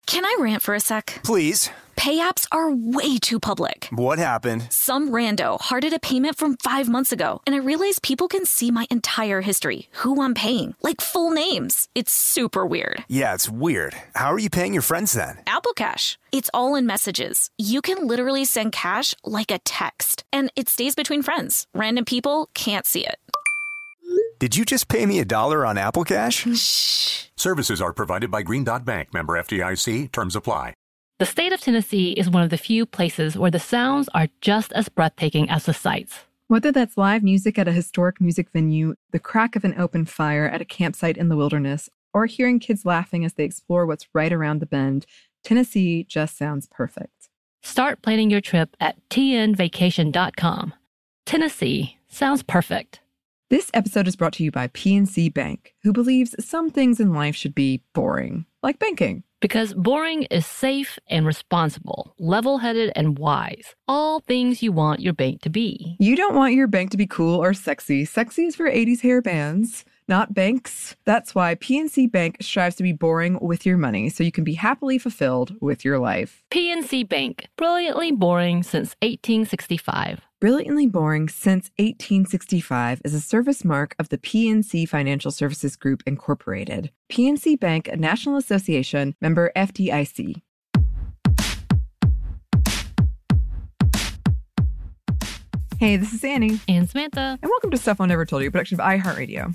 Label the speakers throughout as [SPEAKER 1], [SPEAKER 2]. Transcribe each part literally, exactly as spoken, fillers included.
[SPEAKER 1] Can I rant for a sec?
[SPEAKER 2] Please.
[SPEAKER 1] Pay apps are way too public.
[SPEAKER 2] What happened?
[SPEAKER 1] Some rando hearted a payment from five months ago, and I realized people can see my entire history, who I'm paying, like full names. It's super weird.
[SPEAKER 2] Yeah, it's weird. How are you paying your friends then?
[SPEAKER 1] Apple Cash. It's all in messages. You can literally send cash like a text, and it stays between friends. Random people can't see it.
[SPEAKER 2] Did you just pay me a dollar on Apple Cash?
[SPEAKER 1] Shh.
[SPEAKER 3] Services are provided by Green Dot Bank, member F D I C. Terms apply.
[SPEAKER 4] The state of Tennessee is one of the few places where the sounds are just as breathtaking as the sights.
[SPEAKER 5] Whether that's live music at a historic music venue, the crack of an open fire at a campsite in the wilderness, or hearing kids laughing as they explore what's right around the bend, Tennessee just sounds perfect.
[SPEAKER 4] Start planning your trip at T N vacation dot com. Tennessee sounds perfect.
[SPEAKER 5] This episode is brought to you by P N C Bank, who believes some things in life should be boring, like banking.
[SPEAKER 4] Because boring is safe and responsible, level-headed and wise. All things you want your bank to be.
[SPEAKER 5] You don't want your bank to be cool or sexy. Sexy is for eighties hair bands, not banks. That's why P N C Bank strives to be boring with your money so you can be happily fulfilled with your life.
[SPEAKER 4] P N C Bank, brilliantly boring since eighteen sixty-five.
[SPEAKER 5] Brilliantly Boring Since eighteen sixty-five is a service mark of the P N C Financial Services Group, Incorporated. P N C Bank, a National Association, member F D I C. Hey, this is Annie.
[SPEAKER 4] And Samantha.
[SPEAKER 5] And welcome to Stuff I Never Told You, a production of iHeartRadio.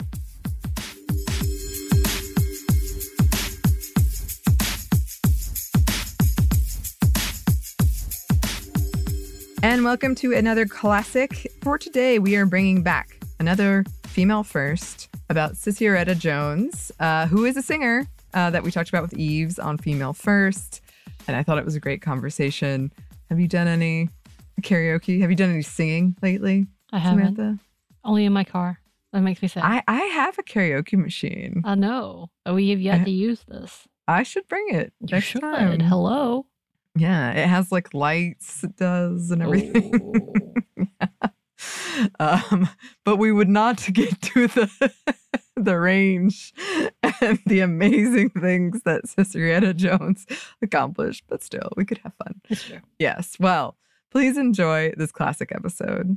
[SPEAKER 5] And welcome to another classic. For today, we are bringing back another female first about Cicieretta Jones, uh, who is a singer uh, that we talked about with Eves on Female First. And I thought it was a great conversation. Have you done any karaoke? Have you done any singing lately,
[SPEAKER 4] I haven't.
[SPEAKER 5] Samantha?
[SPEAKER 4] Only in my car. That makes me sad.
[SPEAKER 5] I, I have a karaoke machine.
[SPEAKER 4] I know. We have yet
[SPEAKER 5] I,
[SPEAKER 4] to use this.
[SPEAKER 5] I should bring it
[SPEAKER 4] You
[SPEAKER 5] next
[SPEAKER 4] should.
[SPEAKER 5] time.
[SPEAKER 4] Hello.
[SPEAKER 5] Yeah, it has like lights, it does, and everything. Yeah. Um, but we would not get to the the range and the amazing things that Cicieretta Jones accomplished. But still, we could have fun.
[SPEAKER 4] That's true.
[SPEAKER 5] Yes. Well, please enjoy this classic episode.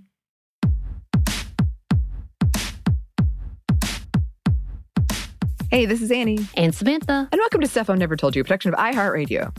[SPEAKER 5] Hey, this is Annie.
[SPEAKER 4] And Samantha.
[SPEAKER 5] And welcome to Stuff I've Never Told You, a production of iHeartRadio.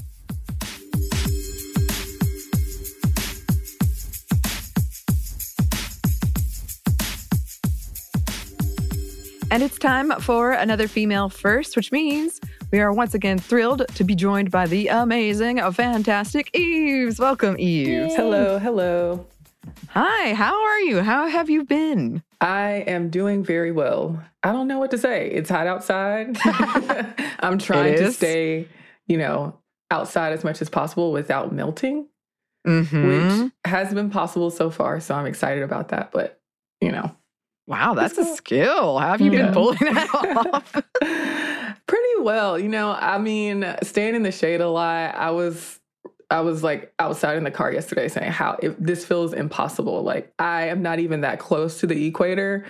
[SPEAKER 5] And it's time for another female first, which means we are once again thrilled to be joined by the amazing, fantastic Eves. Welcome, Eves.
[SPEAKER 6] Yay. Hello, hello.
[SPEAKER 5] Hi, how are you? How have you been?
[SPEAKER 6] I am doing very well. I don't know what to say. It's hot outside. I'm trying to stay, you know, outside as much as possible without melting,
[SPEAKER 5] Mm-hmm.
[SPEAKER 6] which has been possible so far. So I'm excited about that. But, you know.
[SPEAKER 5] Wow, that's a skill. How have you
[SPEAKER 6] Yeah.
[SPEAKER 5] been pulling that off?
[SPEAKER 6] Pretty well. You know, I mean, staying in the shade a lot. I was, I was like outside in the car yesterday saying how if this feels impossible. Like I am not even that close to the equator,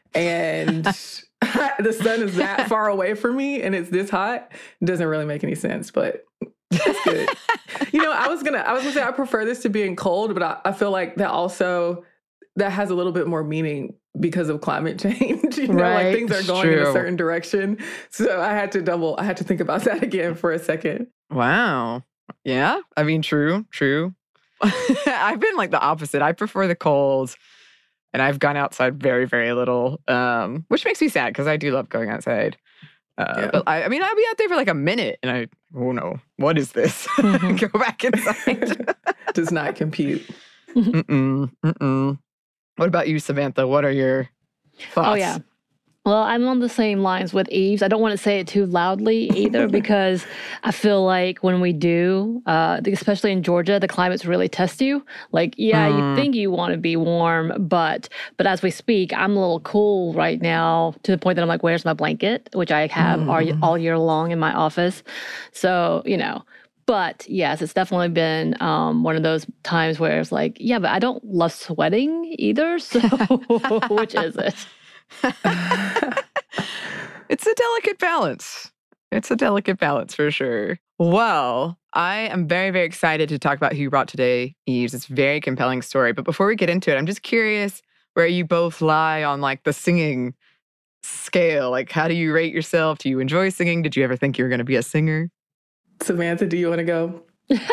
[SPEAKER 6] and the sun is that far away from me, and it's this hot. It doesn't really make any sense, but it's good. You know, I was gonna, I was gonna say I prefer this to being cold, but I, I feel like that also that has a little bit more meaning because of climate change. You know,
[SPEAKER 5] Right,
[SPEAKER 6] like things are
[SPEAKER 5] it's
[SPEAKER 6] going in
[SPEAKER 5] true.
[SPEAKER 6] a certain direction. So I had to double, I had to think about that again for a second.
[SPEAKER 5] Wow. Yeah, I mean, true, true. I've been like the opposite. I prefer the cold, and I've gone outside very, very little, um, which makes me sad because I do love going outside. Uh,
[SPEAKER 6] Yeah.
[SPEAKER 5] But I, I mean, I'll be out there for like a minute, and I, oh no, what is this?
[SPEAKER 4] Mhm.
[SPEAKER 5] Go back inside.
[SPEAKER 6] Does not compute.
[SPEAKER 5] Mm-mm, mm-mm. What about you, Samantha? What are your thoughts?
[SPEAKER 4] Oh, yeah. Well, I'm on the same lines with Eves. I don't want to say it too loudly either because I feel like when we do, uh, especially in Georgia, the climates really test you. Like, yeah,
[SPEAKER 5] Mm.
[SPEAKER 4] you think you want to be warm, but but as we speak, I'm a little cool right now to the point that I'm like, where's my blanket? Which I have all,
[SPEAKER 5] Mm.
[SPEAKER 4] all year long in my office. So, you know. But yes, it's definitely been um, one of those times where it's like, yeah, but I don't love sweating either. So which is it?
[SPEAKER 5] It's a delicate balance. It's a delicate balance for sure. Well, I am very, very excited to talk about who you brought today, Eves. It's a very compelling story. But before we get into it, I'm just curious where you both lie on like the singing scale. Like, how do you rate yourself? Do you enjoy singing? Did you ever think you were going to be a singer?
[SPEAKER 6] Samantha, do you want to go?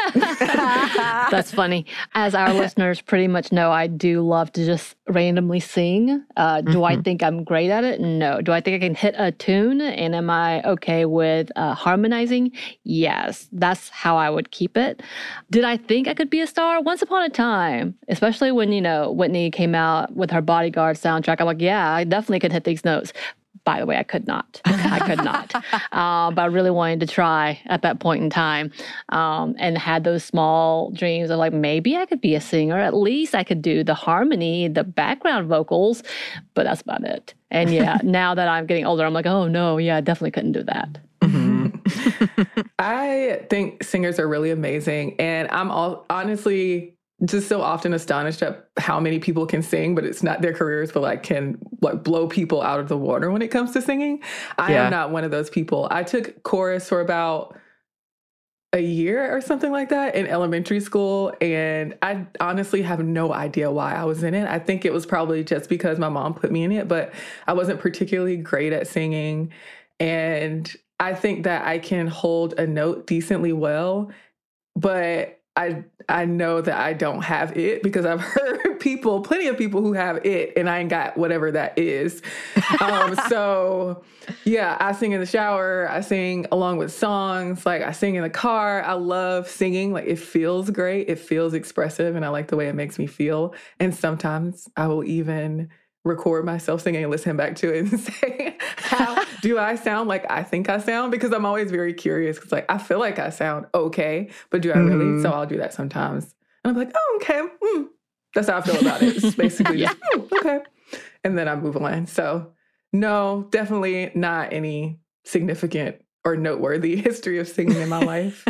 [SPEAKER 4] That's funny. As our listeners pretty much know, I do love to just randomly sing. Uh, do mm-hmm. I think I'm great at it? No. Do I think I can hit a tune? And am I okay with uh, harmonizing? Yes. That's how I would keep it. Did I think I could be a star? Once upon a time, especially when, you know, Whitney came out with her Bodyguard soundtrack. I'm like, yeah, I definitely could hit these notes. By the way, I could not. I could not. uh, but I really wanted to try at that point in time, um, and had those small dreams of like, maybe I could be a singer. At least I could do the harmony, the background vocals, but that's about it. And yeah, now that I'm getting older, I'm like, oh no, yeah, I definitely couldn't do that.
[SPEAKER 6] Mm-hmm. I think singers are really amazing. And I'm all, honestly just so often astonished at how many people can sing, but it's not their careers, but like can like blow people out of the water when it comes to singing. I yeah. am not one of those people. I took chorus for about a year or something like that in elementary school. And I honestly have no idea why I was in it. I think it was probably just because my mom put me in it, but I wasn't particularly great at singing. And I think that I can hold a note decently well, but I I know that I don't have it because I've heard people, plenty of people who have it, and I ain't got whatever that is. Um, so, yeah, I sing in the shower. I sing along with songs. Like, I sing in the car. I love singing. Like, it feels great. It feels expressive, and I like the way it makes me feel. And sometimes I will even record myself singing and listen back to it and say, how do I sound like I think I sound? Because I'm always very curious because like I feel like I sound okay, but do I really? Mm. So I'll do that sometimes. And I'm like, oh, okay. Mm. That's how I feel about it. It's basically yeah. just, mm, okay. And then I move on. So no, definitely not any significant or noteworthy history of singing in my life.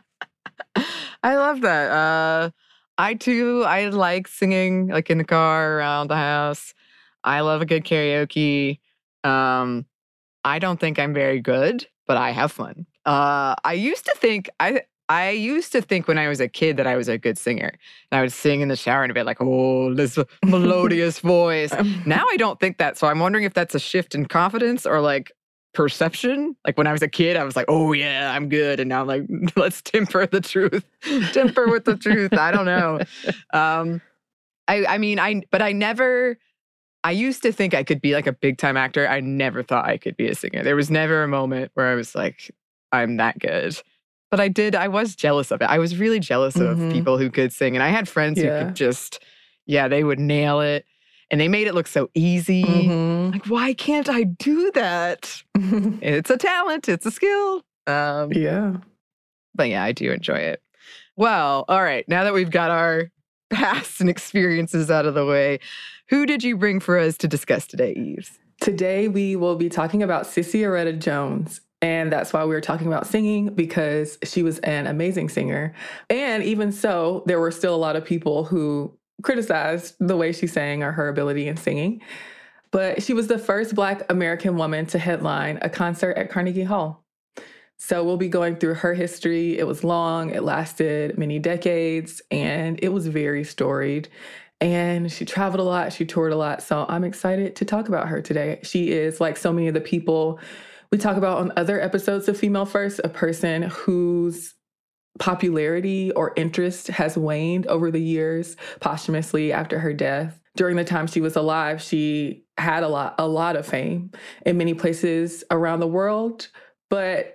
[SPEAKER 5] I love that. Uh, I too, I like singing like in the car, around the house. I love a good karaoke. Um, I don't think I'm very good, but I have fun. Uh, I used to think I I used to think when I was a kid that I was a good singer. And I would sing in the shower and be like, oh, this melodious voice. Now I don't think that. So I'm wondering if that's a shift in confidence or like perception. Like when I was a kid, I was like, oh yeah, I'm good. And now I'm like, let's temper the truth. Temper with the truth. I don't know. Um, I I mean, I but I never... I used to think I could be like a big time actor. I never thought I could be a singer. There was never a moment where I was like, I'm that good. But I did, I was jealous of it. I was really jealous mm-hmm. of people who could sing. And I had friends yeah. who could just, yeah, they would nail it. And they made it look so easy. Mm-hmm. Like, why can't I do that? It's a talent, it's a skill. Um,
[SPEAKER 6] yeah.
[SPEAKER 5] But yeah, I do enjoy it. Well, all right. Now that we've got our past and experiences out of the way, who did you bring for us to discuss today, Eves?
[SPEAKER 6] Today, we will be talking about Cissy Aretta Jones. And that's why we were talking about singing, because she was an amazing singer. And even so, there were still a lot of people who criticized the way she sang or her ability in singing. But she was the first Black American woman to headline a concert at Carnegie Hall. So we'll be going through her history. It was long, it lasted many decades, and it was very storied. And she traveled a lot, she toured a lot. So I'm excited to talk about her today. She is, like so many of the people we talk about on other episodes of Female First, a person whose popularity or interest has waned over the years posthumously after her death. During the time she was alive, she had a lot, a lot of fame in many places around the world, but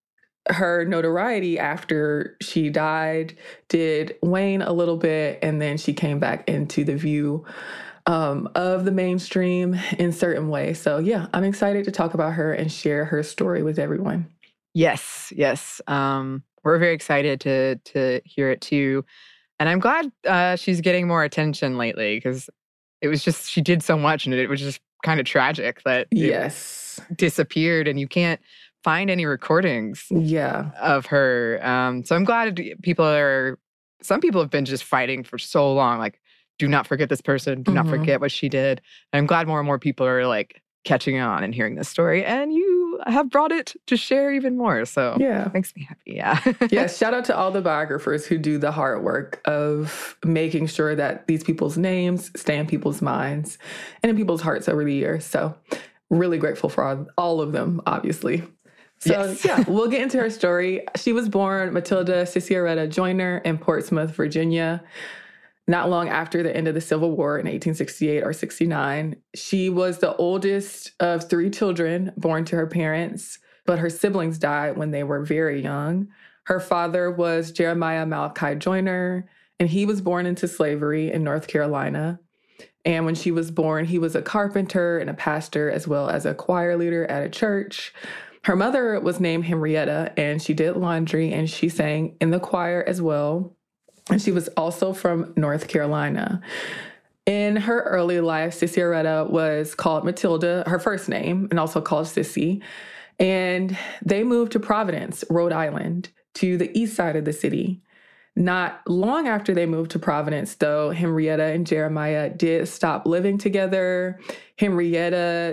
[SPEAKER 6] her notoriety after she died did wane a little bit, and then she came back into the view um, of the mainstream in certain ways. So yeah, I'm excited to talk about her and share her story with everyone.
[SPEAKER 5] Yes, yes. Um, we're very excited to to hear it too. And I'm glad uh, she's getting more attention lately, because it was just, she did so much and it was just kind of tragic that
[SPEAKER 6] yes.
[SPEAKER 5] it disappeared and you can't find any recordings
[SPEAKER 6] yeah.
[SPEAKER 5] of her. Um, so I'm glad people are, some people have been just fighting for so long, like, do not forget this person, do mm-hmm. not forget what she did. And I'm glad more and more people are like catching on and hearing this story. And you have brought it to share even more. So
[SPEAKER 6] yeah,
[SPEAKER 5] it makes me happy. Yeah.
[SPEAKER 6] Yeah. Shout out to all the biographers who do the hard work of making sure that these people's names stay in people's minds and in people's hearts over the years. So really grateful for all, all of them, obviously. So yes. yeah, we'll get into her story. She was born Matilda Cicieretta Joyner in Portsmouth, Virginia, not long after the end of the Civil War in eighteen sixty-eight or sixty-nine. She was the oldest of three children born to her parents, but her siblings died when they were very young. Her father was Jeremiah Malachi Joyner, and he was born into slavery in North Carolina. And when she was born, he was a carpenter and a pastor, as well as a choir leader at a church. Her mother was named Henrietta, and she did laundry, and she sang in the choir as well. And she was also from North Carolina. In her early life, Cicieretta was called Matilda, her first name, and also called Sissy. And they moved to Providence, Rhode Island, to the east side of the city. Not long after they moved to Providence, though, Henrietta and Jeremiah did stop living together. Henrietta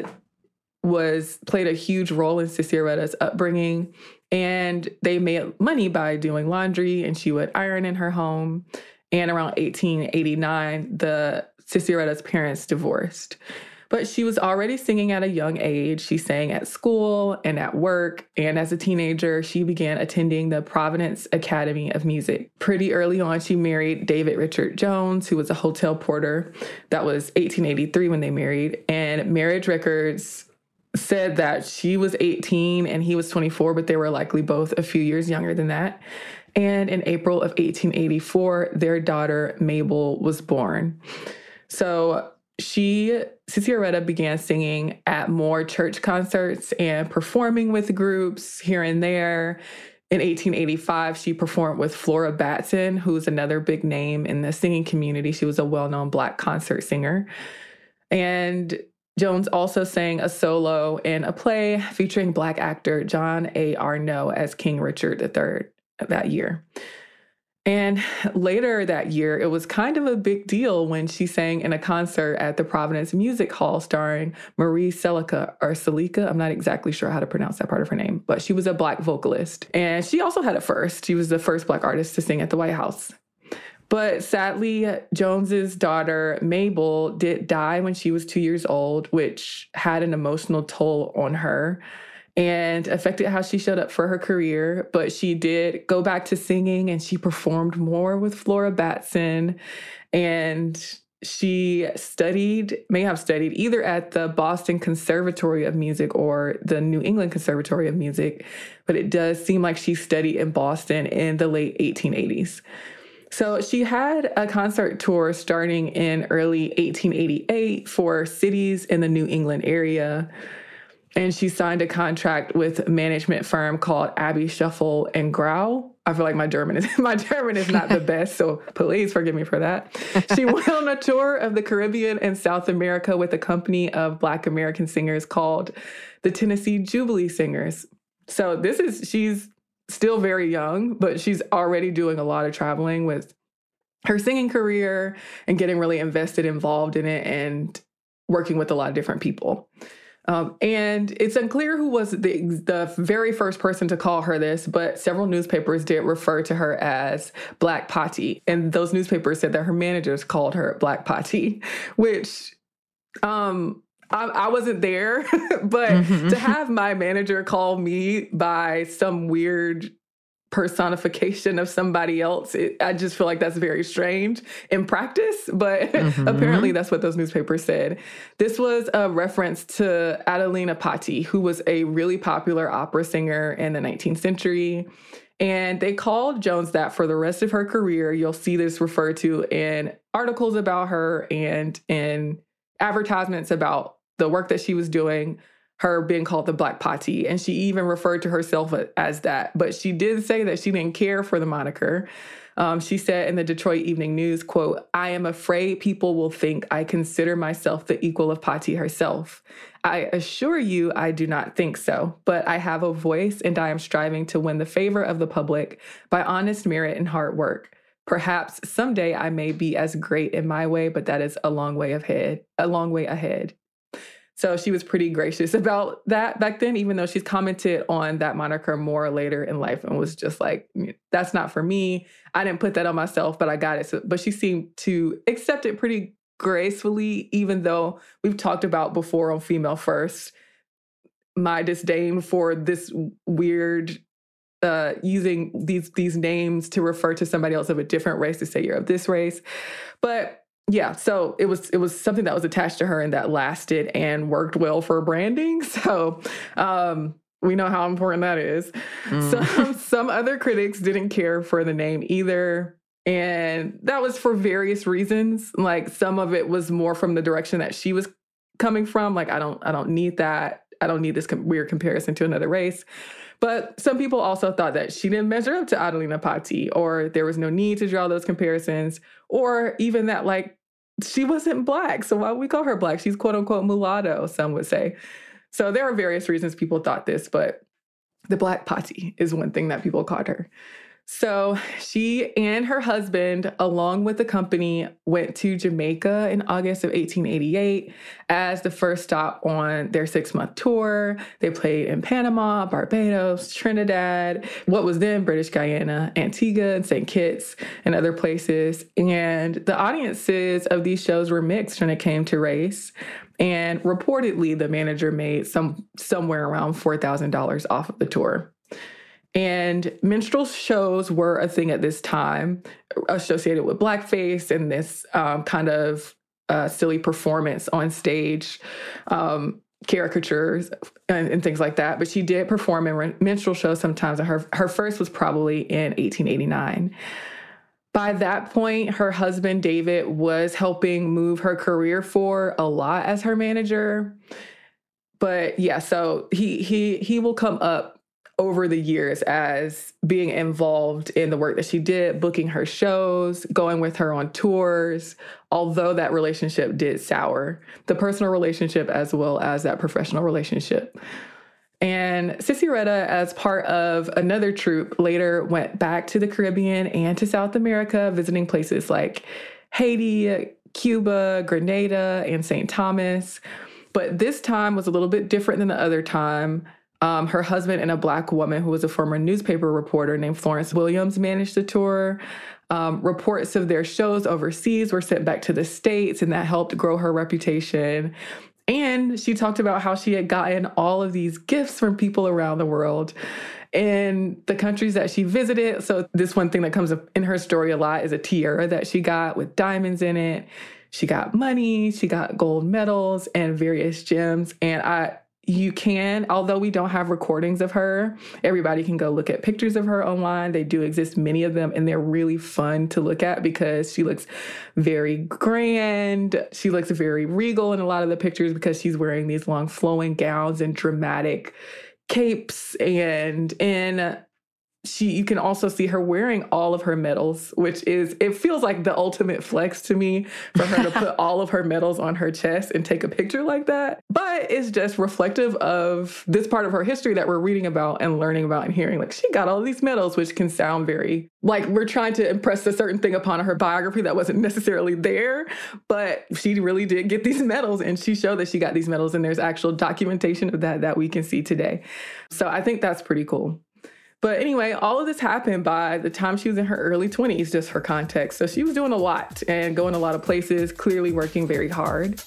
[SPEAKER 6] was played a huge role in Cicieretta's upbringing, and they made money by doing laundry, and she would iron in her home. And around eighteen eighty-nine, the Cicieretta's parents divorced. But she was already singing at a young age. She sang at school and at work. And as a teenager, she began attending the Providence Academy of Music. Pretty early on, she married David Richard Jones, who was a hotel porter. That was eighteen eighty-three when they married. And marriage records said that she was eighteen and he was twenty-four, but they were likely both a few years younger than that. And in April of eighteen eighty-four, their daughter, Mabel, was born. So she, Cicieretta, began singing at more church concerts and performing with groups here and there. In eighteen eighty-five, she performed with Flora Batson, who's another big name in the singing community. She was a well-known Black concert singer. And Jones also sang a solo in a play featuring Black actor John A. Arnott as King Richard the Third that year. And later that year, it was kind of a big deal when she sang in a concert at the Providence Music Hall starring Marie Celica, or Celica. I'm not exactly sure how to pronounce that part of her name, but she was a Black vocalist. And she also had a first. She was the first Black artist to sing at the White House. But sadly, Jones's daughter, Mabel, did die when she was two years old, which had an emotional toll on her and affected how she showed up for her career. But she did go back to singing, and she performed more with Flora Batson. And she studied, may have studied either at the Boston Conservatory of Music or the New England Conservatory of Music. But it does seem like she studied in Boston in the late eighteen eighties. So she had a concert tour starting in early eighteen eighty-eight for cities in the New England area. And she signed a contract with a management firm called Abbey Shuffle and Grau. I feel like my German is my German is not the best, so please forgive me for that. She went on a tour of the Caribbean and South America with a company of Black American singers called the Tennessee Jubilee Singers. So this is, she's still very young, but she's already doing a lot of traveling with her singing career and getting really invested, involved in it, and working with a lot of different people. Um, and it's unclear who was the, the very first person to call her this, but several newspapers did refer to her as Black Patti. And those newspapers said that her managers called her Black Patti, which um, I, I wasn't there, but mm-hmm. to have my manager call me by some weird personification of somebody else, it, I just feel like that's very strange in practice, but mm-hmm. apparently that's what those newspapers said. This was a reference to Adelina Patti, who was a really popular opera singer in the nineteenth century. And they called Jones that for the rest of her career. You'll see this referred to in articles about her and in advertisements about the work that she was doing, her being called the Black Patti. And she even referred to herself as that. But she did say that she didn't care for the moniker. Um, she said in the Detroit Evening News, quote, "I am afraid people will think I consider myself the equal of Patti herself. I assure you I do not think so, but I have a voice and I am striving to win the favor of the public by honest merit and hard work. Perhaps someday I may be as great in my way, but that is a long way ahead, a long way ahead." So she was pretty gracious about that back then, even though she's commented on that moniker more later in life and was just like, that's not for me. I didn't put that on myself, but I got it. So, but she seemed to accept it pretty gracefully, even though we've talked about before on Female First, my disdain for this weird uh, using these these names to refer to somebody else of a different race to say you're of this race. But yeah, so it was it was something that was attached to her and that lasted and worked well for branding. So um, we know how important that is. Mm. Some, some other critics didn't care for the name either. And that was for various reasons. Like some of it was more from the direction that she was coming from. Like, I don't I don't need that. I don't need this com- weird comparison to another race. But some people also thought that she didn't measure up to Adelina Patti, or there was no need to draw those comparisons, or even that, like, she wasn't Black. So why would we call her Black? She's quote unquote mulatto, some would say. So there are various reasons people thought this, but the Black Patti is one thing that people called her. So she and her husband, along with the company, went to Jamaica in August of eighteen eighty-eight as the first stop on their six-month tour. They played in Panama, Barbados, Trinidad, what was then British Guyana, Antigua, and Saint Kitts, and other places. And the audiences of these shows were mixed when it came to race. And reportedly, the manager made some somewhere around four thousand dollars off of the tour. And minstrel shows were a thing at this time, associated with blackface and this um, kind of uh, silly performance on stage, um, caricatures and, and things like that. But she did perform in minstrel shows sometimes. And her, her first was probably in eighteen eighty-nine. By that point, her husband, David, was helping move her career forward a lot as her manager. But yeah, so he he he will come up over the years as being involved in the work that she did, booking her shows, going with her on tours, although that relationship did sour, the personal relationship as well as that professional relationship. And Cissy Retta, as part of another troupe, later went back to the Caribbean and to South America, visiting places like Haiti, Cuba, Grenada, and Saint Thomas. But this time was a little bit different than the other time. Um, her husband and a Black woman who was a former newspaper reporter named Florence Williams managed the tour. Um, reports of their shows overseas were sent back to the States, and that helped grow her reputation. And she talked about how she had gotten all of these gifts from people around the world in the countries that she visited. So this one thing that comes up in her story a lot is a tiara that she got with diamonds in it. She got money, she got gold medals and various gems. And I... You can, although we don't have recordings of her, everybody can go look at pictures of her online. They do exist, many of them, and they're really fun to look at because she looks very grand. She looks very regal in a lot of the pictures because she's wearing these long flowing gowns and dramatic capes. And in she, you can also see her wearing all of her medals, which is, it feels like the ultimate flex to me for her to put all of her medals on her chest and take a picture like that. But it's just reflective of this part of her history that we're reading about and learning about and hearing. Like, she got all these medals, which can sound very like we're trying to impress a certain thing upon her biography that wasn't necessarily there. But she really did get these medals, and she showed that she got these medals, and there's actual documentation of that that we can see today. So I think that's pretty cool. But anyway, all of this happened by the time she was in her early twenties, just for context. So she was doing a lot and going a lot of places, clearly working very hard.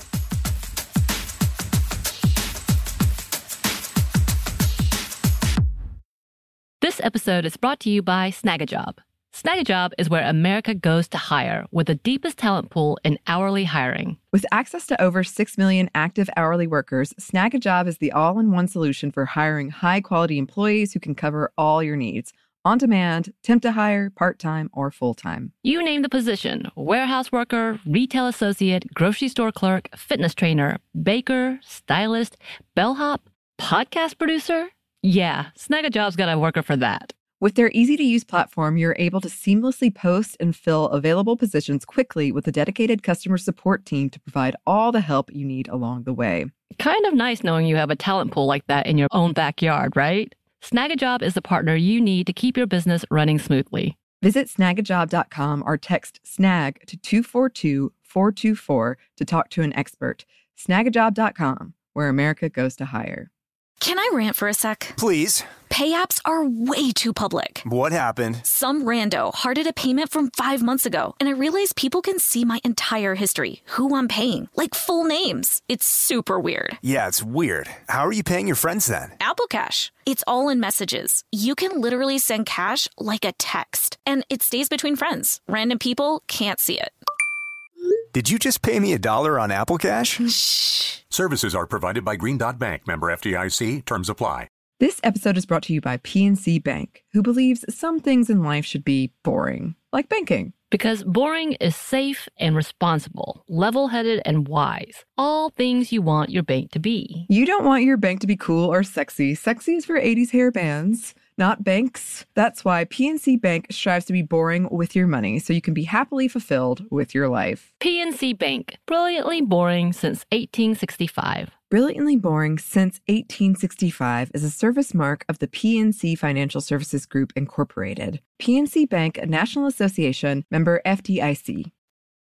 [SPEAKER 4] This episode is brought to you by Snagajob. Snagajob is where America goes to hire, with the deepest talent pool in hourly hiring.
[SPEAKER 5] With access to over six million active hourly workers, Snagajob is the all-in-one solution for hiring high-quality employees who can cover all your needs. On demand, temp to hire, part-time, or full-time.
[SPEAKER 4] You name the position: warehouse worker, retail associate, grocery store clerk, fitness trainer, baker, stylist, bellhop, podcast producer. Yeah, Snagajob's got a worker for that.
[SPEAKER 5] With their easy-to-use platform, you're able to seamlessly post and fill available positions quickly with a dedicated customer support team to provide all the help you need along the way.
[SPEAKER 4] Kind of nice knowing you have a talent pool like that in your own backyard, right? Snagajob is the partner you need to keep your business running smoothly.
[SPEAKER 5] Visit snagajob dot com or text SNAG to two four two, four two four to talk to an expert. snag a job dot com, where America goes to hire.
[SPEAKER 1] Can I rant for a sec?
[SPEAKER 2] Please.
[SPEAKER 1] Pay apps are way too public.
[SPEAKER 2] What happened?
[SPEAKER 1] Some rando hearted a payment from five months ago, and I realized people can see my entire history, who I'm paying, like full names. It's super weird.
[SPEAKER 2] Yeah, it's weird. How are you paying your friends then?
[SPEAKER 1] Apple Cash. It's all in messages. You can literally send cash like a text, and it stays between friends. Random people can't see it.
[SPEAKER 2] Did you just pay me a dollar on Apple Cash?
[SPEAKER 1] Shh.
[SPEAKER 3] Services are provided by Green Dot Bank, member F D I C. Terms apply.
[SPEAKER 5] This episode is brought to you by P N C Bank, who believes some things in life should be boring, like banking.
[SPEAKER 4] Because boring is safe and responsible, level-headed and wise. All things you want your bank to be.
[SPEAKER 5] You don't want your bank to be cool or sexy. Sexy is for eighties hair bands, not banks. That's why P N C Bank strives to be boring with your money so you can be happily fulfilled with your life.
[SPEAKER 4] P N C Bank, brilliantly boring since eighteen sixty-five.
[SPEAKER 5] Brilliantly Boring Since eighteen sixty-five is a service mark of the P N C Financial Services Group, Incorporated. P N C Bank, a National Association, member F D I C.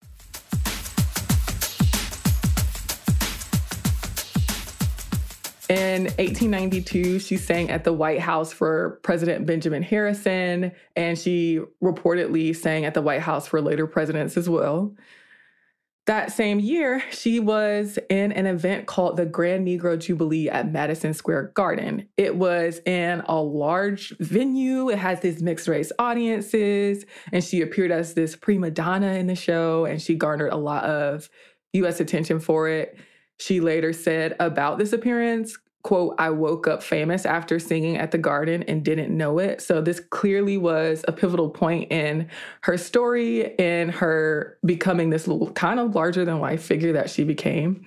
[SPEAKER 6] In eighteen ninety-two, she sang at the White House for President Benjamin Harrison, and she reportedly sang at the White House for later presidents as well. That same year, she was in an event called the Grand Negro Jubilee at Madison Square Garden. It was in a large venue. It has these mixed race audiences, and she appeared as this prima donna in the show, and she garnered a lot of U S attention for it. She later said about this appearance, quote, "I woke up famous after singing at the Garden and didn't know it." So this clearly was a pivotal point in her story and her becoming this little kind of larger than life figure that she became.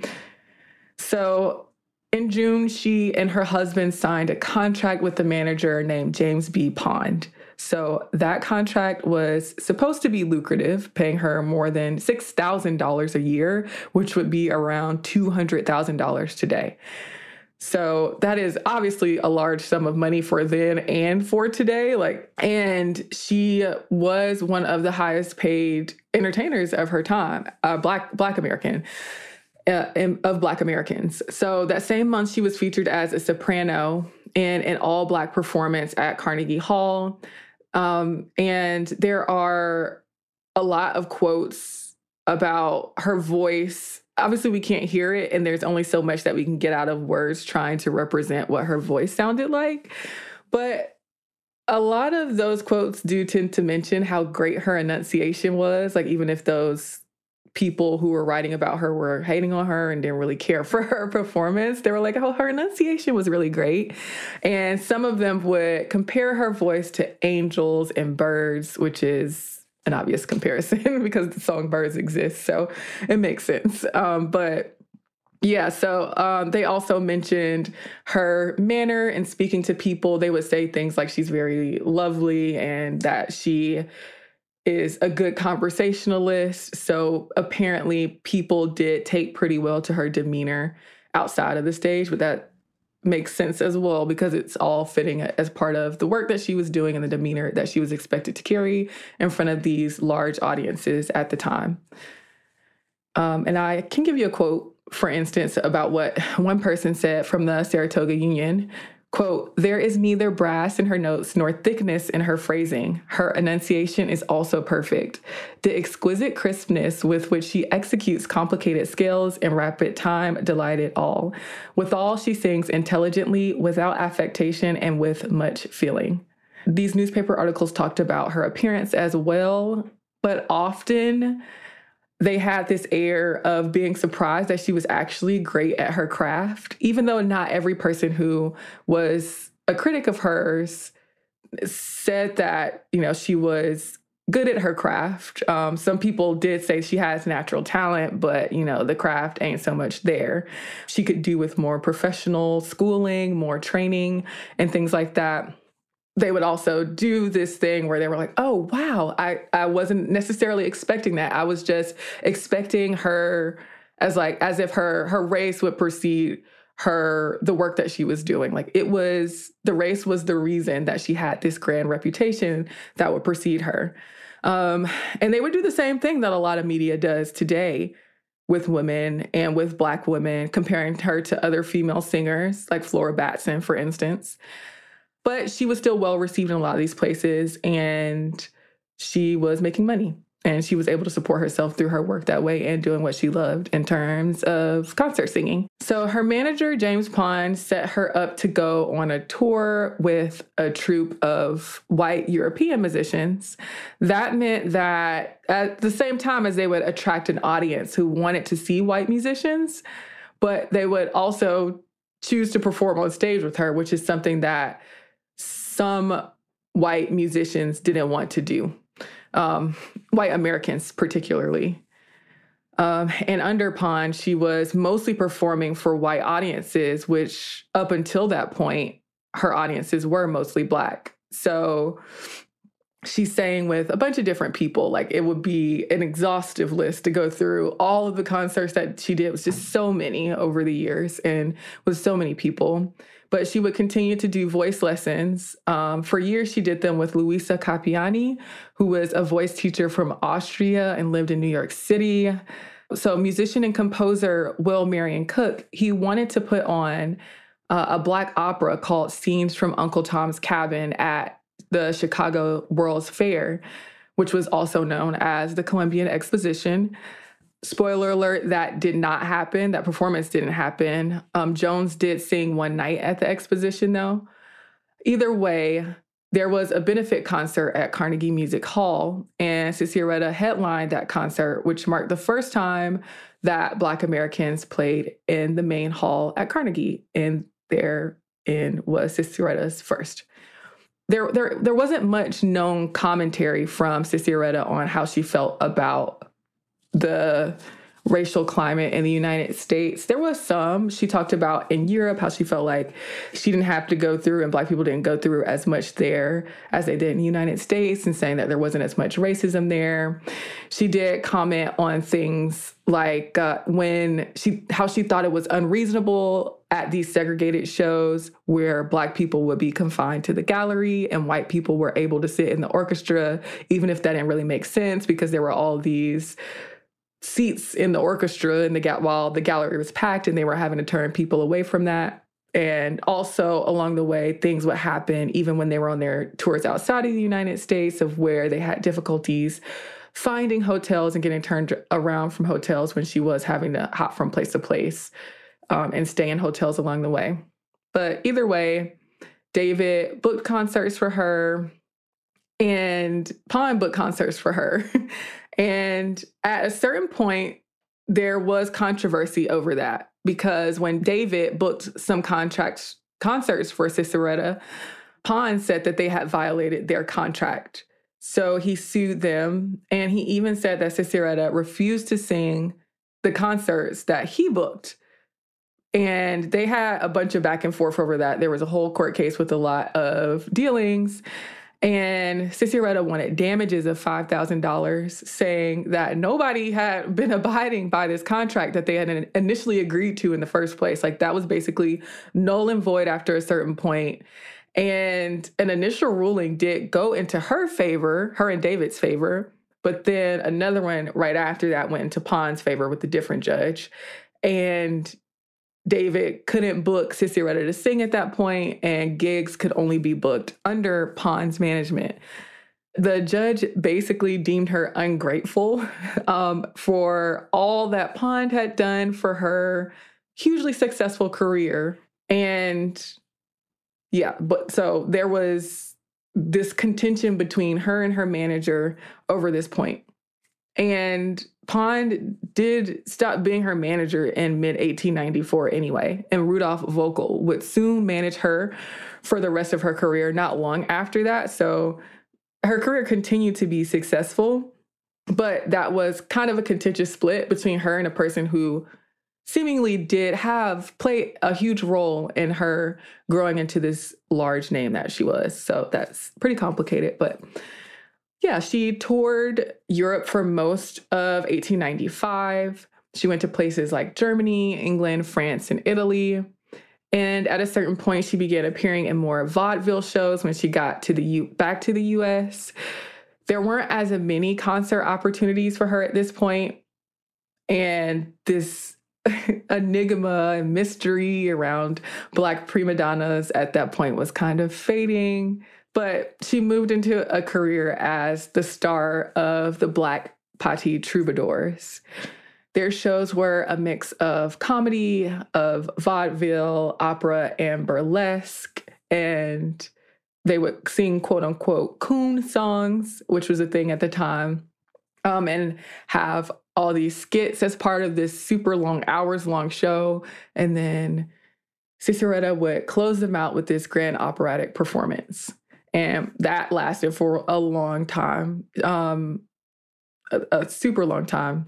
[SPEAKER 6] So in June, she and her husband signed a contract with a manager named James B. Pond. So that contract was supposed to be lucrative, paying her more than six thousand dollars a year, which would be around two hundred thousand dollars today. So that is obviously a large sum of money for then and for today. Like, and she was one of the highest paid entertainers of her time, uh, Black Black American, uh, of Black Americans. So that same month, she was featured as a soprano in an all Black performance at Carnegie Hall. Um, and there are a lot of quotes about her voice. Obviously, we can't hear it, and there's only so much that we can get out of words trying to represent what her voice sounded like. But a lot of those quotes do tend to mention how great her enunciation was, like even if those people who were writing about her were hating on her and didn't really care for her performance, they were like, oh, her enunciation was really great. And some of them would compare her voice to angels and birds, which is an obvious comparison because the song Birds exists, so it makes sense. Um, but yeah, so um, they also mentioned her manner in speaking to people. They would say things like she's very lovely and that she is a good conversationalist. So apparently people did take pretty well to her demeanor outside of the stage, but that makes sense as well because it's all fitting as part of the work that she was doing and the demeanor that she was expected to carry in front of these large audiences at the time. Um, and I can give you a quote, for instance, about what one person said from the Saratoga Union. Quote, "There is neither brass in her notes nor thickness in her phrasing. Her enunciation is also perfect. The exquisite crispness with which she executes complicated scales in rapid time delighted all. Withal, she sings intelligently, without affectation, and with much feeling." These newspaper articles talked about her appearance as well, but often they had this air of being surprised that she was actually great at her craft, even though not every person who was a critic of hers said that, you know, she was good at her craft. Um, some people did say she has natural talent, but, you know, the craft ain't so much there. She could do with more professional schooling, more training, and things like that. They would also do this thing where they were like, oh, wow, I, I wasn't necessarily expecting that. I was just expecting her as like, as if her, her race would precede her, the work that she was doing. Like it was, the race was the reason that she had this grand reputation that would precede her. Um, and they would do the same thing that a lot of media does today, with women and with Black women, comparing her to other female singers, like Flora Batson, for instance. But she was still well received in a lot of these places, and she was making money. And she was able to support herself through her work that way and doing what she loved in terms of concert singing. So her manager, James Pond, set her up to go on a tour with a troupe of white European musicians. That meant that at the same time as they would attract an audience who wanted to see white musicians, but they would also choose to perform on stage with her, which is something that some white musicians didn't want to do. Um, white Americans particularly. Um, and under Pond, she was mostly performing for white audiences, which up until that point, her audiences were mostly Black. So she sang with a bunch of different people. Like, it would be an exhaustive list to go through all of the concerts that she did. It was just so many over the years and with so many people. But she would continue to do voice lessons. Um, for years, she did them with Luisa Capiani, who was a voice teacher from Austria and lived in New York City. So musician and composer Will Marion Cook, he wanted to put on uh, a Black opera called Scenes from Uncle Tom's Cabin at the Chicago World's Fair, which was also known as the Columbian Exposition. Spoiler alert, that did not happen. That performance didn't happen. Um, Jones did sing one night at the exposition, though. Either way, there was a benefit concert at Carnegie Music Hall, and Cissy Eretta headlined that concert, which marked the first time that Black Americans played in the main hall at Carnegie, and therein was Cissy Eretta's first. There, there, there wasn't much known commentary from Cissy Eretta on how she felt about the racial climate in the United States. There was some. She talked about in Europe how she felt like she didn't have to go through and Black people didn't go through as much there as they did in the United States, and saying that there wasn't as much racism there. She did comment on things like uh, when she, how she thought it was unreasonable at these segregated shows where Black people would be confined to the gallery and white people were able to sit in the orchestra, even if that didn't really make sense because there were all these seats in the orchestra and the ga- while the gallery was packed, and they were having to turn people away from that. And also along the way, things would happen even when they were on their tours outside of the United States, of where they had difficulties finding hotels and getting turned around from hotels when she was having to hop from place to place um, and stay in hotels along the way. But either way, David booked concerts for her and Pond booked concerts for her. And at a certain point, there was controversy over that, because when David booked some contracts, concerts for Cissy Eretta, Pond said that they had violated their contract. So he sued them, and he even said that Cissy Eretta refused to sing the concerts that he booked. And they had a bunch of back and forth over that. There was a whole court case with a lot of dealings. And Cissy Eretta wanted damages of five thousand dollars, saying that nobody had been abiding by this contract that they had initially agreed to in the first place. Like, that was basically null and void after a certain point. And an initial ruling did go into her favor, her and David's favor, but then another one right after that went into Pond's favor with a different judge. And David couldn't book Cissy Eretta to sing at that point, and gigs could only be booked under Pond's management. The judge basically deemed her ungrateful um, for all that Pond had done for her hugely successful career. And yeah, but so there was this contention between her and her manager over this point. And Pond did stop being her manager in mid eighteen ninety-four anyway, and Rudolph Vogel would soon manage her for the rest of her career, not long after that. So her career continued to be successful, but that was kind of a contentious split between her and a person who seemingly did have played a huge role in her growing into this large name that she was. So that's pretty complicated, but yeah, she toured Europe for most of eighteen ninety-five. She went to places like Germany, England, France, and Italy. And at a certain point, she began appearing in more vaudeville shows when she got to the U- back to the U S. There weren't as many concert opportunities for her at this point. and this enigma and mystery around Black prima donnas at that point was kind of fading. But she moved into a career as the star of the Black Patti Troubadours. Their shows were a mix of comedy, of vaudeville, opera, and burlesque. And they would sing quote unquote coon songs, which was a thing at the time, um, and have all these skits as part of this super long, hours long show. And then Cicieretta would close them out with this grand operatic performance. And that lasted for a long time, um, a, a super long time.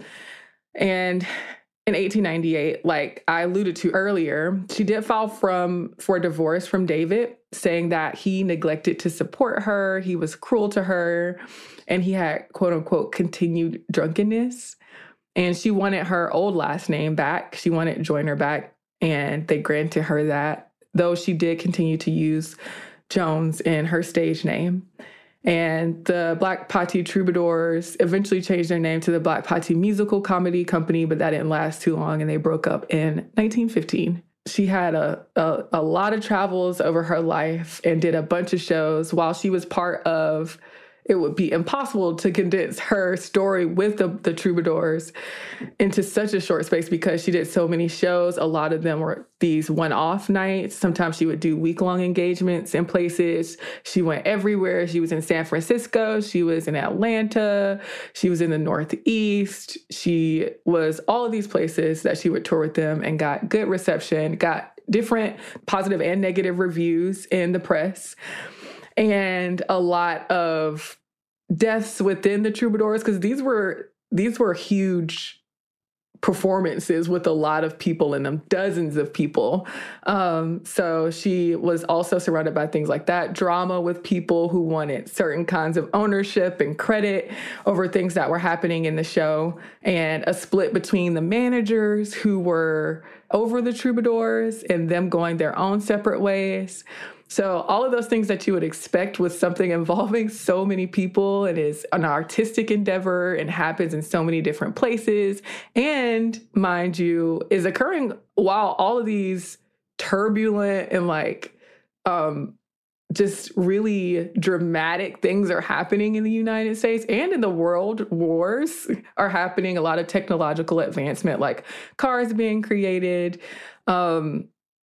[SPEAKER 6] And in eighteen ninety-eight, like I alluded to earlier, she did file from for divorce from David, saying that he neglected to support her, he was cruel to her, and he had, quote unquote, continued drunkenness. And she wanted her old last name back. She wanted Joyner back, and they granted her that, though she did continue to use Jones in her stage name. And the Black Patti Troubadours eventually changed their name to the Black Patti Musical Comedy Company, but that didn't last too long, and they broke up in nineteen fifteen. She had a, a, a lot of travels over her life and did a bunch of shows while she was part of, it would be impossible to condense her story with the, the Troubadours into such a short space because she did so many shows. A lot of them were these one-off nights. Sometimes she would do week-long engagements in places. She went everywhere. She was in San Francisco. She was in Atlanta. She was in the Northeast. She was all of these places that she would tour with them and got good reception, got different positive and negative reviews in the press. And a lot of deaths within the Troubadours, because these were these were huge performances with a lot of people in them, dozens of people. Um, so she was also surrounded by things like that, drama with people who wanted certain kinds of ownership and credit over things that were happening in the show, and a split between the managers who were over the Troubadours and them going their own separate ways. So all of those things that you would expect with something involving so many people and is an artistic endeavor and happens in so many different places, and mind you, is occurring while all of these turbulent and like um, just really dramatic things are happening in the United States and in the world. Wars are happening, a lot of technological advancement, like cars being created, um,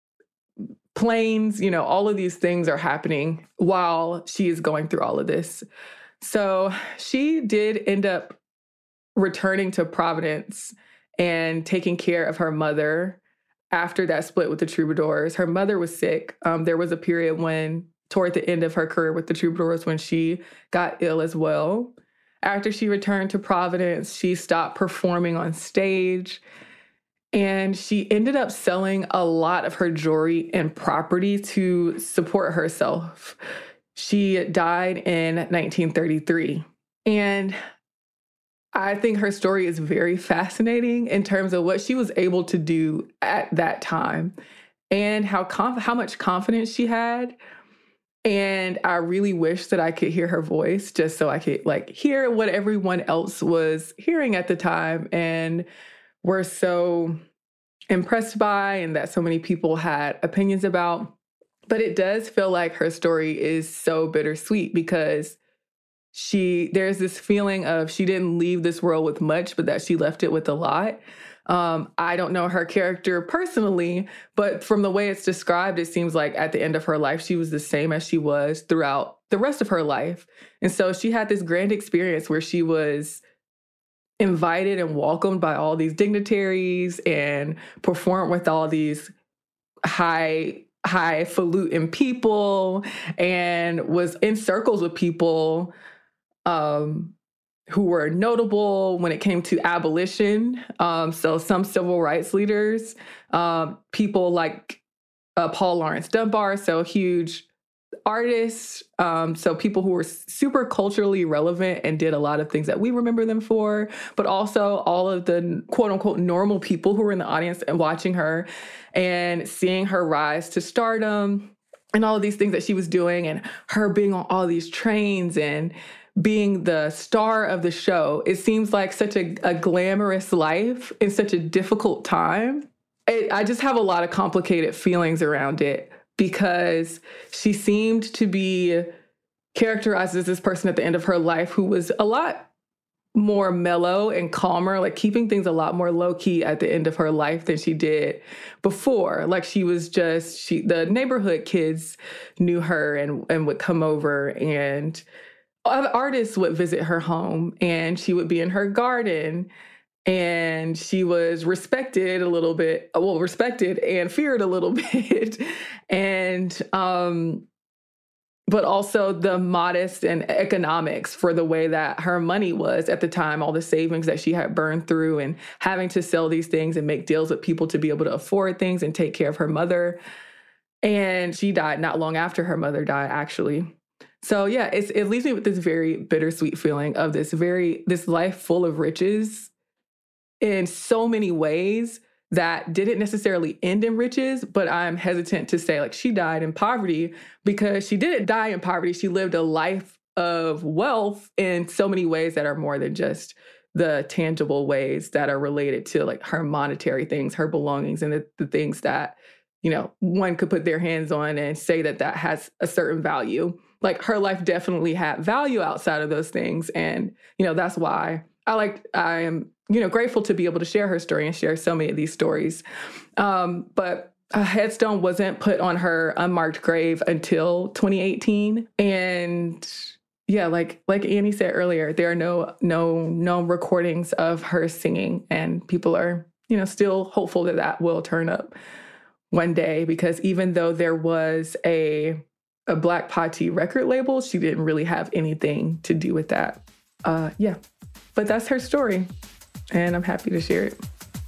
[SPEAKER 6] planes, you know, all of these things are happening while she is going through all of this. So she did end up returning to Providence and taking care of her mother after that split with the Troubadours. Her mother was sick. Um, there was a period when, toward the end of her career with the Troubadours, when she got ill as well. After she returned to Providence, she stopped performing on stage. And she ended up selling a lot of her jewelry and property to support herself. She died in nineteen thirty-three. And I think her story is very fascinating in terms of what she was able to do at that time and how conf- how much confidence she had. And I really wish that I could hear her voice just so I could like hear what everyone else was hearing at the time and were so impressed by, and that so many people had opinions about. But it does feel like her story is so bittersweet because she there's this feeling of she didn't leave this world with much, but that she left it with a lot. Um, I don't know her character personally, but from the way it's described, it seems like at the end of her life, she was the same as she was throughout the rest of her life. And so she had this grand experience where she was invited and welcomed by all these dignitaries and performed with all these high, highfalutin people and was in circles with people um, who were notable when it came to abolition. Um, so some civil rights leaders, um, people like uh, Paul Laurence Dunbar, so huge artists, um, so people who were super culturally relevant and did a lot of things that we remember them for, but also all of the quote unquote normal people who were in the audience and watching her and seeing her rise to stardom and all of these things that she was doing and her being on all these trains and being the star of the show, it seems like such a, a glamorous life in such a difficult time. It, I just have a lot of complicated feelings around it because she seemed to be characterized as this person at the end of her life who was a lot more mellow and calmer, like keeping things a lot more low key at the end of her life than she did before. Like she was just, she, the neighborhood kids knew her and, and would come over, and other artists would visit her home, and she would be in her garden, and she was respected a little bit, well, respected and feared a little bit. and, um, but also the modest and economics for the way that her money was at the time, all the savings that she had burned through and having to sell these things and make deals with people to be able to afford things and take care of her mother. And she died not long after her mother died, actually. So yeah, it's, it leaves me with this very bittersweet feeling of this very, this life full of riches in so many ways that didn't necessarily end in riches, but I'm hesitant to say like she died in poverty because she didn't die in poverty. She lived a life of wealth in so many ways that are more than just the tangible ways that are related to like her monetary things, her belongings, and the, the things that, you know, one could put their hands on and say that that has a certain value. Like her life definitely had value outside of those things. And, you know, that's why I like, I am, you know, grateful to be able to share her story and share so many of these stories. Um, but a headstone wasn't put on her unmarked grave until twenty eighteen. And yeah, like like Annie said earlier, there are no no known recordings of her singing, and people are, you know, still hopeful that that will turn up one day, because even though there was a a Black Pati record label, she didn't really have anything to do with that. Uh, yeah, but that's her story, and I'm happy to share it.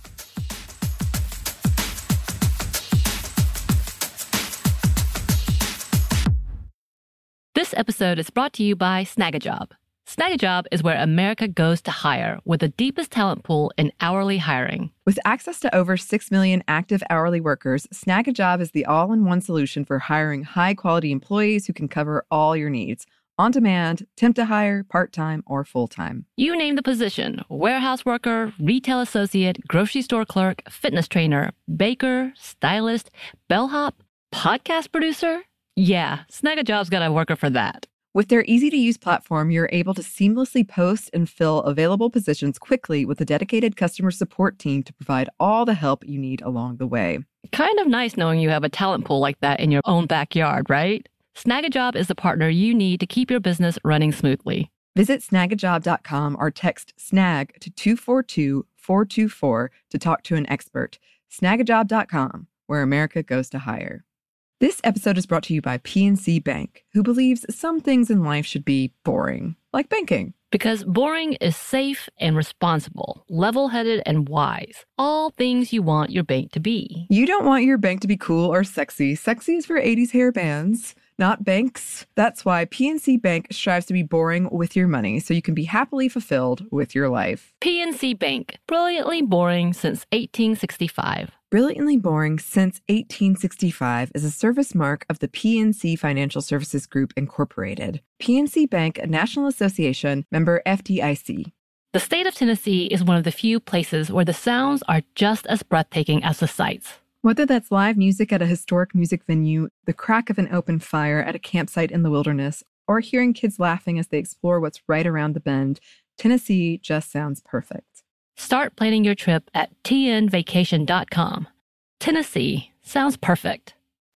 [SPEAKER 7] This episode is brought to you by Snagajob. Snagajob is where America goes to hire, with the deepest talent pool in hourly hiring.
[SPEAKER 5] With access to over six million active hourly workers, Snagajob is the all-in-one solution for hiring high-quality employees who can cover all your needs. On demand, temp to hire, part-time, or full-time.
[SPEAKER 7] You name the position: warehouse worker, retail associate, grocery store clerk, fitness trainer, baker, stylist, bellhop, podcast producer. Yeah, Snagajob's got a worker for that.
[SPEAKER 5] With their easy-to-use platform, you're able to seamlessly post and fill available positions quickly with a dedicated customer support team to provide all the help you need along the way.
[SPEAKER 7] Kind of nice knowing you have a talent pool like that in your own backyard, right? Snagajob is the partner you need to keep your business running smoothly.
[SPEAKER 5] Visit snagajob dot com or text SNAG to two four two, four two four to talk to an expert. snagajob dot com, where America goes to hire. This episode is brought to you by P N C Bank, who believes some things in life should be boring, like banking.
[SPEAKER 7] Because boring is safe and responsible, level-headed and wise. All things you want your bank to be.
[SPEAKER 5] You don't want your bank to be cool or sexy. Sexy is for eighties hair bands, not banks. That's why P N C Bank strives to be boring with your money, so you can be happily fulfilled with your life.
[SPEAKER 7] P N C Bank, brilliantly boring since eighteen sixty-five.
[SPEAKER 5] Brilliantly Boring Since eighteen sixty-five is a service mark of the P N C Financial Services Group, Incorporated. P N C Bank, a National Association, member F D I C.
[SPEAKER 7] The state of Tennessee is one of the few places where the sounds are just as breathtaking as the sights.
[SPEAKER 5] Whether that's live music at a historic music venue, the crack of an open fire at a campsite in the wilderness, or hearing kids laughing as they explore what's right around the bend, Tennessee just sounds perfect.
[SPEAKER 7] Start planning your trip at T N vacation dot com. Tennessee sounds perfect.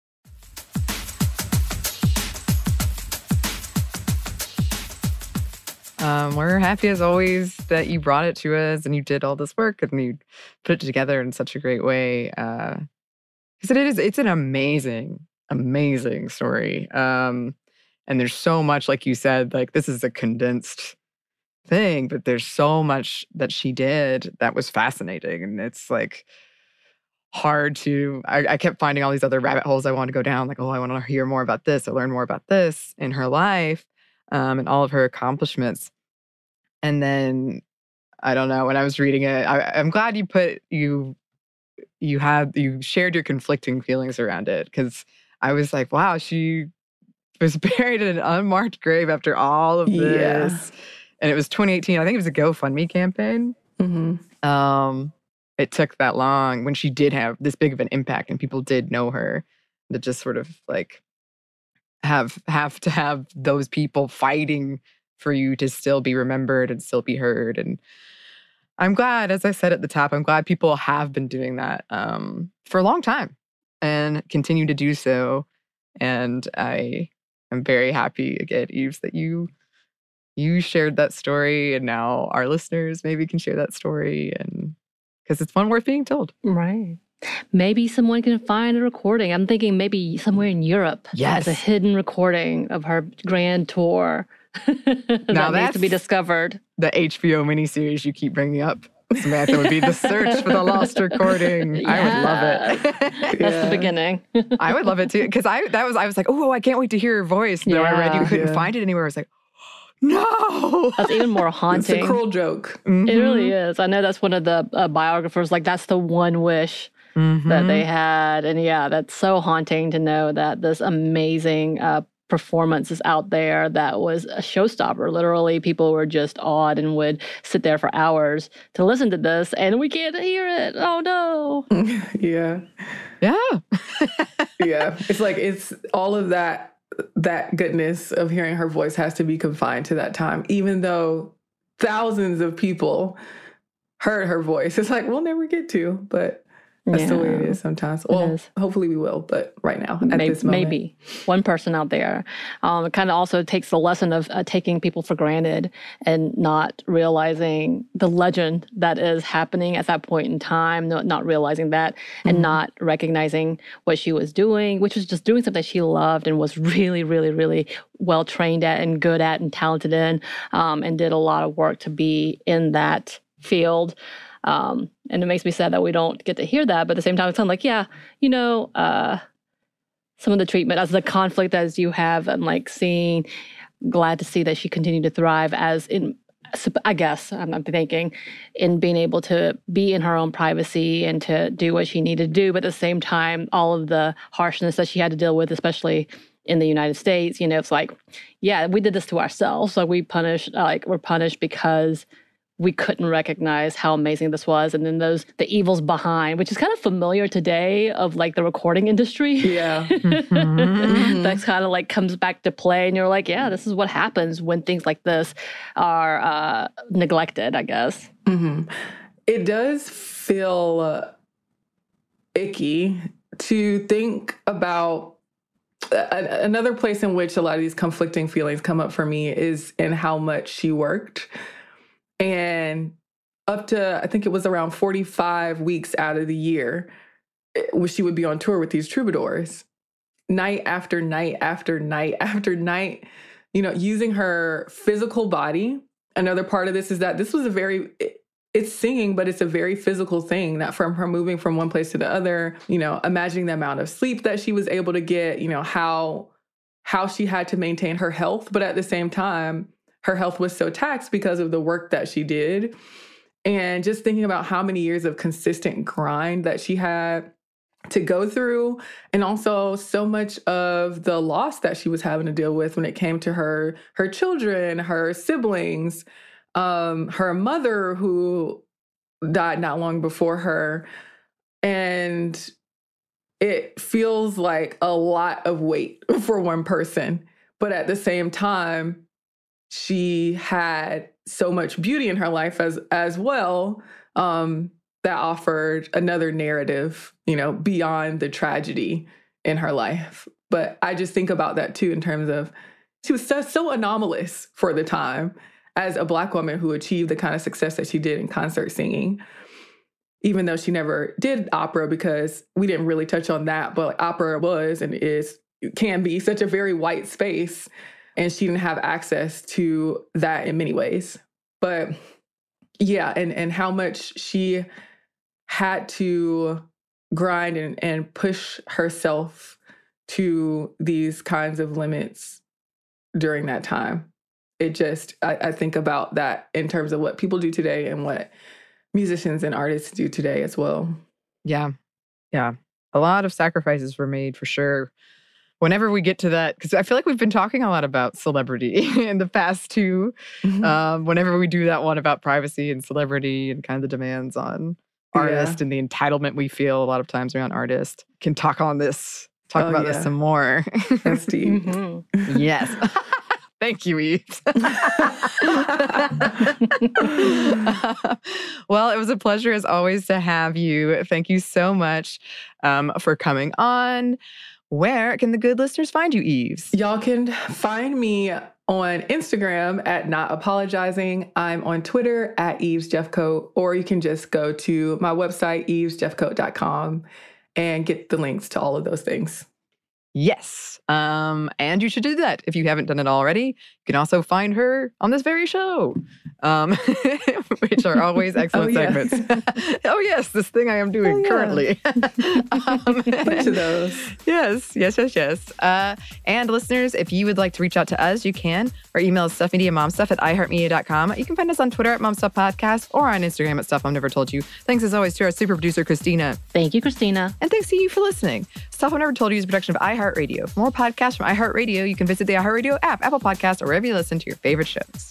[SPEAKER 5] Um, we're happy as always that you brought it to us and you did all this work and you put it together in such a great way. Uh, because it is, it's an amazing, amazing story. Um, and there's so much, like you said, like this is a condensed thing, but there's so much that she did that was fascinating. And it's like hard to, I, I kept finding all these other rabbit holes I wanted to go down. Like, oh, I want to hear more about this or learn more about this in her life um, and all of her accomplishments. And then, I don't know, when I was reading it, I, I'm glad you put, you, you had, you shared your conflicting feelings around it. Cause I was like, wow, she was buried in an unmarked grave after all of this. Yeah. And it was twenty eighteen. I think it was a GoFundMe campaign.
[SPEAKER 6] Mm-hmm.
[SPEAKER 5] Um, it took that long when she did have this big of an impact and people did know her, to just sort of like have have to have those people fighting for you to still be remembered and still be heard. And I'm glad, as I said at the top, I'm glad people have been doing that um, for a long time and continue to do so. And I am very happy, again, Eves, that you you shared that story, and now our listeners maybe can share that story, and because it's one worth being told.
[SPEAKER 4] Right. Maybe someone can find a recording. I'm thinking maybe somewhere in Europe
[SPEAKER 5] yes.
[SPEAKER 4] has a hidden recording of her grand tour that
[SPEAKER 5] now
[SPEAKER 4] needs to be discovered.
[SPEAKER 5] The H B O miniseries you keep bringing up, Samantha, would be The Search for the Lost Recording. Yeah. I would love it.
[SPEAKER 4] That's
[SPEAKER 6] yeah.
[SPEAKER 4] the beginning.
[SPEAKER 5] I would love it too, because I that was I was like, oh, I can't wait to hear her voice. And yeah. then I read you couldn't yeah. find it anywhere. I was like, no.
[SPEAKER 4] That's even more haunting.
[SPEAKER 6] It's a cruel joke.
[SPEAKER 5] Mm-hmm.
[SPEAKER 4] It really is. I know that's one of the uh, biographers, like that's the one wish mm-hmm. that they had. And yeah, that's so haunting to know that this amazing uh, performance is out there that was a showstopper. Literally, people were just awed and would sit there for hours to listen to this, and we can't hear it. Oh, no.
[SPEAKER 6] yeah.
[SPEAKER 5] Yeah.
[SPEAKER 6] yeah. It's like, it's all of that. That goodness of hearing her voice has to be confined to that time, even though thousands of people heard her voice. It's like, we'll never get to, but that's yeah. the way it is sometimes. Well, is. Hopefully we will, but right now, at
[SPEAKER 4] maybe,
[SPEAKER 6] this moment.
[SPEAKER 4] Maybe. One person out there. Um, it kind of also takes the lesson of uh, taking people for granted and not realizing the legend that is happening at that point in time, not, not realizing that, mm-hmm. and not recognizing what she was doing, which was just doing something she loved and was really, really, really well trained at and good at and talented in, um, and did a lot of work to be in that field. Um, and it makes me sad that we don't get to hear that. But at the same time, it's kind of like, yeah, you know, uh, some of the treatment as the conflict as you have, I'm like seeing, glad to see that she continued to thrive as in, I guess, I'm, I'm thinking, in being able to be in her own privacy and to do what she needed to do. But at the same time, all of the harshness that she had to deal with, especially in the United States, you know, it's like, yeah, we did this to ourselves. Like we punished, like we're punished because we couldn't recognize how amazing this was. And then those, the evils behind, which is kind of familiar today of like the recording industry.
[SPEAKER 6] Yeah. mm-hmm.
[SPEAKER 4] That's kind of like comes back to play. And you're like, yeah, this is what happens when things like this are uh, neglected, I guess.
[SPEAKER 6] Mm-hmm. It does feel uh, icky to think about uh, another place in which a lot of these conflicting feelings come up for me is in how much she worked. And up to, I think it was around forty-five weeks out of the year, she would be on tour with these troubadours. Night after night after night after night, you know, using her physical body. Another part of this is that this was a very, it's singing, but it's a very physical thing, that from her moving from one place to the other, you know, imagining the amount of sleep that she was able to get, you know, how, how she had to maintain her health. But at the same time, her health was so taxed because of the work that she did. And just thinking about how many years of consistent grind that she had to go through, and also so much of the loss that she was having to deal with when it came to her, her children, her siblings, um, her mother who died not long before her. And it feels like a lot of weight for one person. But at the same time, she had so much beauty in her life as as well, um, that offered another narrative, you know, beyond the tragedy in her life. But I just think about that too in terms of she was so, so anomalous for the time as a Black woman who achieved the kind of success that she did in concert singing, even though she never did opera, because we didn't really touch on that. But like, opera was and is can be such a very white space. And she didn't have access to that in many ways. But yeah, and, and how much she had to grind and, and push herself to these kinds of limits during that time. It just, I, I think about that in terms of what people do today and what musicians and artists do today as well.
[SPEAKER 5] Yeah. Yeah. A lot of sacrifices were made for sure. whenever we get to that, because I feel like we've been talking a lot about celebrity in the past two. Mm-hmm. Um, whenever we do that one about privacy and celebrity and kind of the demands on artists yeah. and the entitlement we feel a lot of times around artists, can talk on this, talk oh, about yeah. this some more.
[SPEAKER 6] That's deep.
[SPEAKER 5] Mm-hmm. Yes. Thank you, Eves. Well, it was a pleasure as always to have you. Thank you so much um, for coming on. Where can the good listeners find you, Eves?
[SPEAKER 6] Y'all can find me on Instagram at Not Apologizing. I'm on Twitter at Eves Jeffcoat, or you can just go to my website, eves jeffcoat dot com, and get the links to all of those things.
[SPEAKER 5] Yes. Um, and you should do that if you haven't done it already. You can also find her on this very show, um, which are always excellent oh, yeah. segments. Oh, yes, this thing I am doing oh, yeah. currently. um,
[SPEAKER 6] Bunch of those.
[SPEAKER 5] Yes, yes, yes, yes. Uh, and listeners, if you would like to reach out to us, you can. Our email is stuffmediamomstuff at i heart media dot com. You can find us on Twitter at momstuffpodcast or on Instagram at Stuff I've Never Told You. Thanks as always to our super producer, Christina.
[SPEAKER 7] Thank you, Christina.
[SPEAKER 5] And thanks to you for listening. Stuff I've Never Told You is a production of iHeartRadio. For more podcasts from iHeartRadio, you can visit the iHeartRadio app, Apple Podcasts, or wherever you listen to your favorite shows.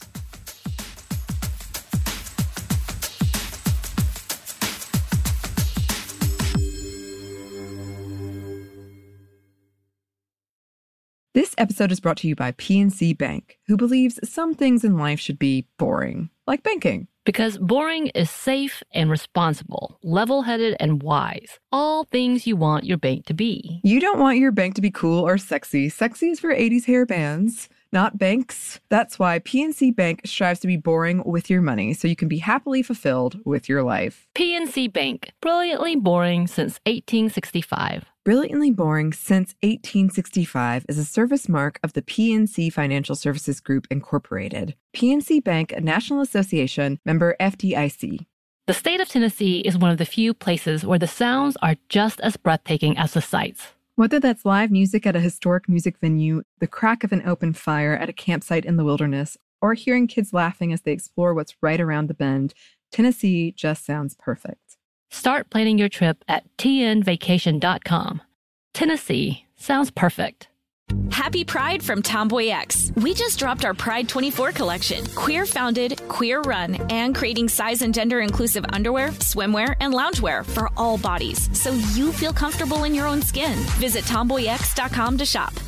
[SPEAKER 5] This episode is brought to you by P N C Bank, who believes some things in life should be boring, like banking.
[SPEAKER 7] Because boring is safe and responsible, level-headed and wise. All things you want your bank to be.
[SPEAKER 5] You don't want your bank to be cool or sexy. Sexy is for eighties hair bands, not banks. That's why P N C Bank strives to be boring with your money so you can be happily fulfilled with your life.
[SPEAKER 7] P N C Bank, brilliantly boring since eighteen sixty-five.
[SPEAKER 5] Brilliantly Boring Since eighteen sixty-five is a service mark of the P N C Financial Services Group, Incorporated. P N C Bank, a National Association, member F D I C.
[SPEAKER 7] The state of Tennessee is one of the few places where the sounds are just as breathtaking as the sights.
[SPEAKER 5] Whether that's live music at a historic music venue, the crack of an open fire at a campsite in the wilderness, or hearing kids laughing as they explore what's right around the bend, Tennessee just sounds perfect.
[SPEAKER 7] Start planning your trip at t n vacation dot com. Tennessee sounds perfect.
[SPEAKER 1] Happy Pride from Tomboy X. We just dropped our Pride twenty-four collection. Queer founded, queer run, and creating size and gender inclusive underwear, swimwear, and loungewear for all bodies so you feel comfortable in your own skin. Visit tomboy x dot com to shop.